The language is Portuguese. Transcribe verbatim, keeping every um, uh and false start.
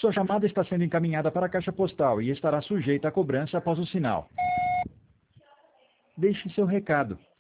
Sua chamada está sendo encaminhada para a caixa postal e estará sujeita a cobrança após o sinal. Deixe seu recado.